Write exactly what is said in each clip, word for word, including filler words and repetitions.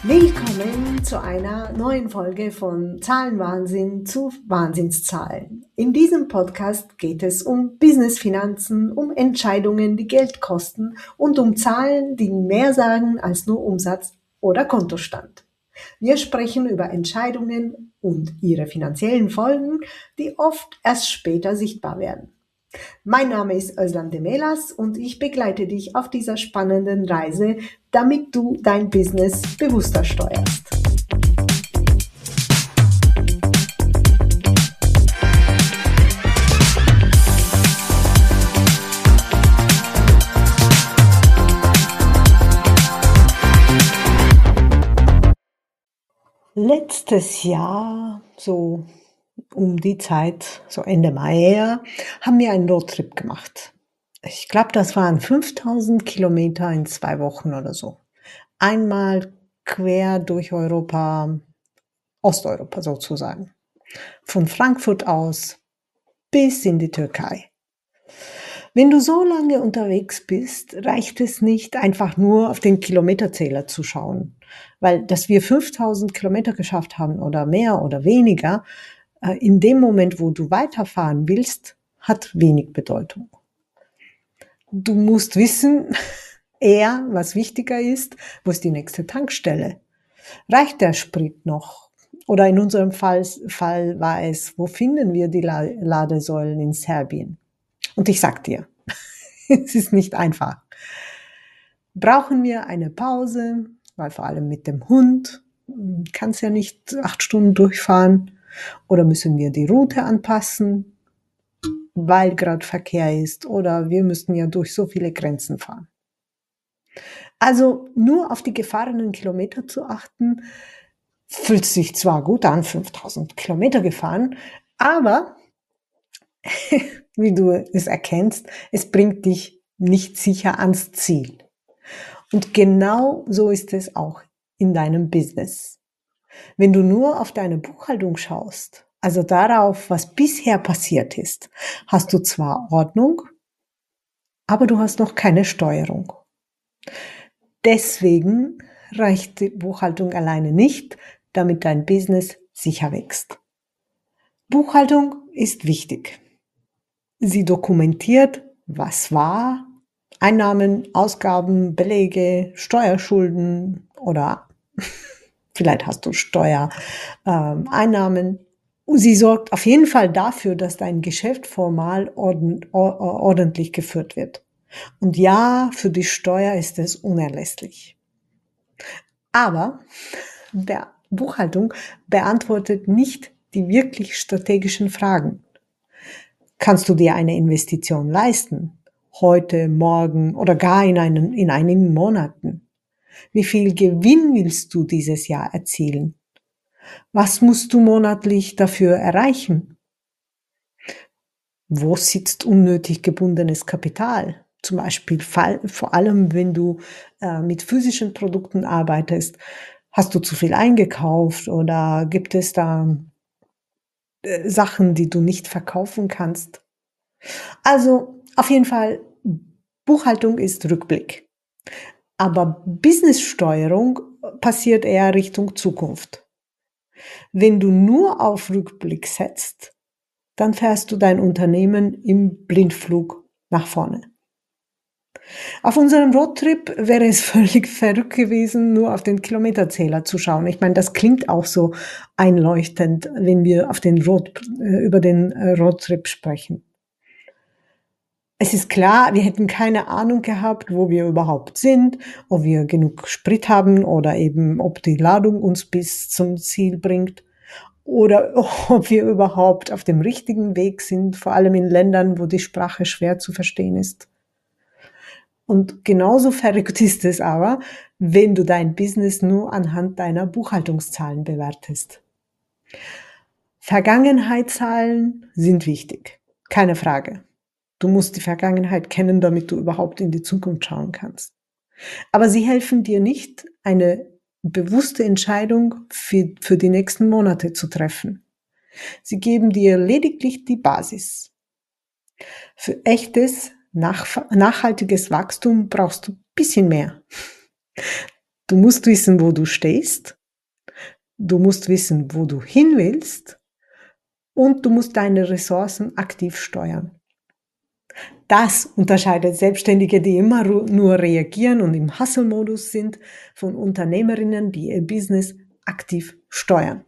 Willkommen zu einer neuen Folge von Zahlenwahnsinn zu Wahnsinnszahlen. In diesem Podcast geht es um Business-Finanzen, um Entscheidungen, die Geld kosten und um Zahlen, die mehr sagen als nur Umsatz oder Kontostand. Wir sprechen über Entscheidungen und ihre finanziellen Folgen, die oft erst später sichtbar werden. Mein Name ist Özlem Demelas und ich begleite dich auf dieser spannenden Reise, damit du dein Business bewusster steuerst. Letztes Jahr, so um die Zeit, so Ende Mai her, haben wir einen Roadtrip gemacht. Ich glaube, das waren fünftausend Kilometer in zwei Wochen oder so. Einmal quer durch Europa, Osteuropa sozusagen. Von Frankfurt aus bis in die Türkei. Wenn du so lange unterwegs bist, reicht es nicht, einfach nur auf den Kilometerzähler zu schauen. Weil, dass wir fünftausend Kilometer geschafft haben oder mehr oder weniger, in dem Moment, wo du weiterfahren willst, hat wenig Bedeutung. Du musst wissen, eher, was wichtiger ist, wo ist die nächste Tankstelle? Reicht der Sprit noch? Oder in unserem Fall, Fall war es, wo finden wir die Ladesäulen in Serbien? Und ich sag dir, es ist nicht einfach. Brauchen wir eine Pause, weil vor allem mit dem Hund kannst ja nicht acht Stunden durchfahren. Oder müssen wir die Route anpassen, weil gerade Verkehr ist, oder wir müssen ja durch so viele Grenzen fahren. Also nur auf die gefahrenen Kilometer zu achten, fühlt sich zwar gut an, fünftausend Kilometer gefahren, aber wie du es erkennst, es bringt dich nicht sicher ans Ziel. Und genau so ist es auch in deinem Business. Wenn du nur auf deine Buchhaltung schaust, also darauf, was bisher passiert ist, hast du zwar Ordnung, aber du hast noch keine Steuerung. Deswegen reicht die Buchhaltung alleine nicht, damit dein Business sicher wächst. Buchhaltung ist wichtig. Sie dokumentiert, was war, Einnahmen, Ausgaben, Belege, Steuerschulden oder vielleicht hast du Steuereinnahmen. Ähm, Sie sorgt auf jeden Fall dafür, dass dein Geschäft formal ordent, ordentlich geführt wird. Und ja, für die Steuer ist es unerlässlich. Aber der Buchhaltung beantwortet nicht die wirklich strategischen Fragen. Kannst du dir eine Investition leisten? Heute, morgen oder gar in, einen, in einigen Monaten? Wie viel Gewinn willst du dieses Jahr erzielen? Was musst du monatlich dafür erreichen? Wo sitzt unnötig gebundenes Kapital? Zum Beispiel vor allem, wenn du äh, mit physischen Produkten arbeitest. Hast du zu viel eingekauft oder gibt es da äh, Sachen, die du nicht verkaufen kannst? Also auf jeden Fall, Buchhaltung ist Rückblick. Aber Businesssteuerung passiert eher Richtung Zukunft. Wenn du nur auf Rückblick setzt, dann fährst du dein Unternehmen im Blindflug nach vorne. Auf unserem Roadtrip wäre es völlig verrückt gewesen, nur auf den Kilometerzähler zu schauen. Ich meine, das klingt auch so einleuchtend, wenn wir auf den Road, über den Roadtrip sprechen. Es ist klar, wir hätten keine Ahnung gehabt, wo wir überhaupt sind, ob wir genug Sprit haben oder eben, ob die Ladung uns bis zum Ziel bringt oder ob wir überhaupt auf dem richtigen Weg sind, vor allem in Ländern, wo die Sprache schwer zu verstehen ist. Und genauso verrückt ist es aber, wenn du dein Business nur anhand deiner Buchhaltungszahlen bewertest. Vergangenheitszahlen sind wichtig, keine Frage. Du musst die Vergangenheit kennen, damit du überhaupt in die Zukunft schauen kannst. Aber sie helfen dir nicht, eine bewusste Entscheidung für, für die nächsten Monate zu treffen. Sie geben dir lediglich die Basis. Für echtes, nach, nachhaltiges Wachstum brauchst du ein bisschen mehr. Du musst wissen, wo du stehst. Du musst wissen, wo du hin willst. Und du musst deine Ressourcen aktiv steuern. Das unterscheidet Selbstständige, die immer nur reagieren und im Hustle-Modus sind, von Unternehmerinnen, die ihr Business aktiv steuern.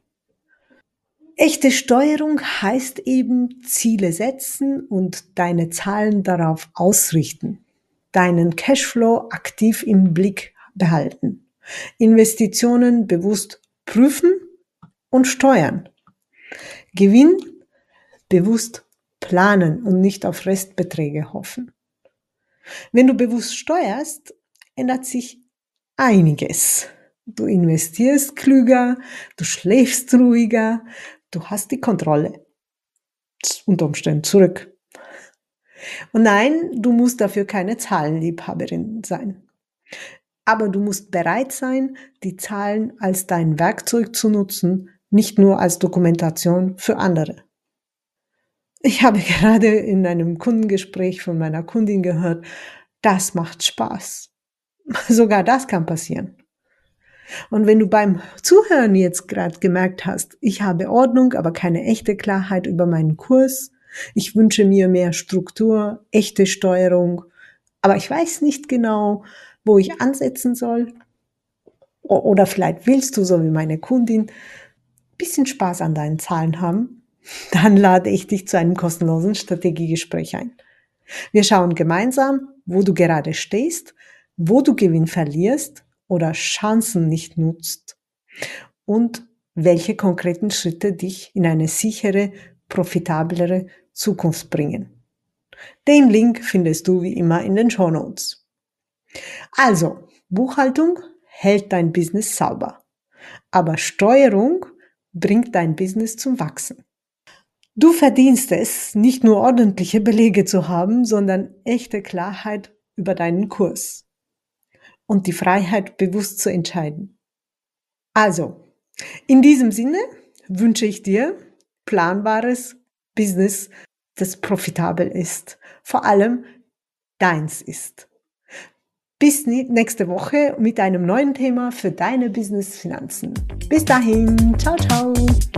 Echte Steuerung heißt eben Ziele setzen und deine Zahlen darauf ausrichten, deinen Cashflow aktiv im Blick behalten, Investitionen bewusst prüfen und steuern, Gewinn bewusst planen und nicht auf Restbeträge hoffen. Wenn du bewusst steuerst, ändert sich einiges. Du investierst klüger, du schläfst ruhiger, du hast die Kontrolle unter Umständen zurück. Und nein, du musst dafür keine Zahlenliebhaberin sein. Aber du musst bereit sein, die Zahlen als dein Werkzeug zu nutzen, nicht nur als Dokumentation für andere. Ich habe gerade in einem Kundengespräch von meiner Kundin gehört, das macht Spaß. Sogar das kann passieren. Und wenn du beim Zuhören jetzt gerade gemerkt hast, ich habe Ordnung, aber keine echte Klarheit über meinen Kurs, ich wünsche mir mehr Struktur, echte Steuerung, aber ich weiß nicht genau, wo ich ansetzen soll, oder vielleicht willst du, so wie meine Kundin, ein bisschen Spaß an deinen Zahlen haben, dann lade ich dich zu einem kostenlosen Strategiegespräch ein. Wir schauen gemeinsam, wo du gerade stehst, wo du Gewinn verlierst oder Chancen nicht nutzt und welche konkreten Schritte dich in eine sichere, profitablere Zukunft bringen. Den Link findest du wie immer in den Shownotes. Also, Buchhaltung hält dein Business sauber, aber Steuerung bringt dein Business zum Wachsen. Du verdienst es, nicht nur ordentliche Belege zu haben, sondern echte Klarheit über deinen Kurs und die Freiheit, bewusst zu entscheiden. Also, in diesem Sinne wünsche ich dir planbares Business, das profitabel ist, vor allem deins ist. Bis nächste Woche mit einem neuen Thema für deine Business-Finanzen. Bis dahin, ciao, ciao.